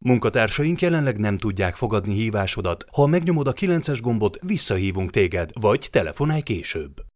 Munkatársaink jelenleg nem tudják fogadni hívásodat. Ha megnyomod a 9-es gombot, visszahívunk téged, vagy telefonálj később.